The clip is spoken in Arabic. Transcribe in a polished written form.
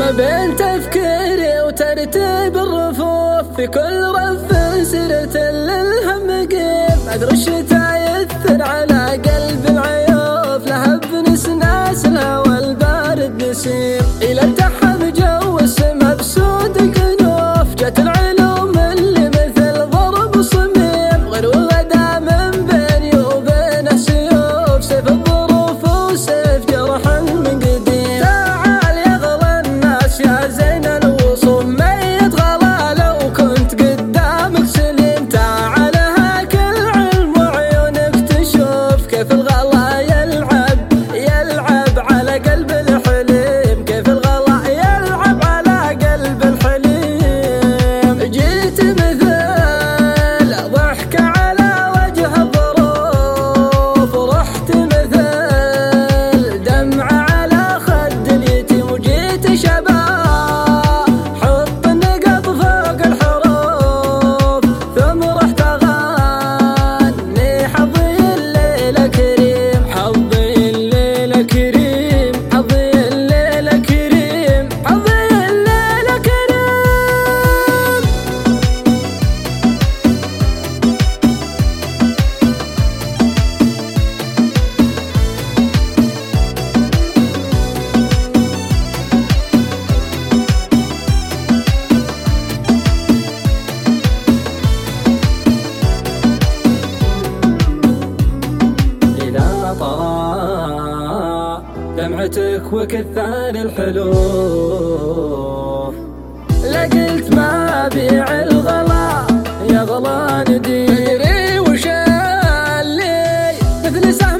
ما بين تفكيري وترتيب الرفوف في كل رف سرت للهم قيم. أدري الشتا يثر على قلب العيوف، لهب نسناس الهوى البارد نسيم. إلى التحم جو السما بسود كنوف، جت العلوم اللي مثل ضرب صميم. غير وغدا من بيني وبينه سيوف، سيف الظروف وسيف جرح من قديم. تعال يا غلا الناس يا زين الوصوف، ميت غلا لو كنت قدامك سليم. تعال هاك العلم وعيونك تشوف كيف الغلا يلعب على قلب الحليم. كيف الغلا يلعب على قلب الحليم. جيت مثل ضحك على وجه الظروف، ورحت مثل دمعة على خد اليتيم. وجيت شباب حط النقط فوق الحروف، ثم رحت اغني حظي الليلة كريم. حظي الليلة كريم، حظي الليلة كريم، حظي الليلة كريم. إذا طرى دمعتك وكثان الحلوف، لقلت ما بيع الغلا يا غلا ندي. تدري وش اللي مثل سهم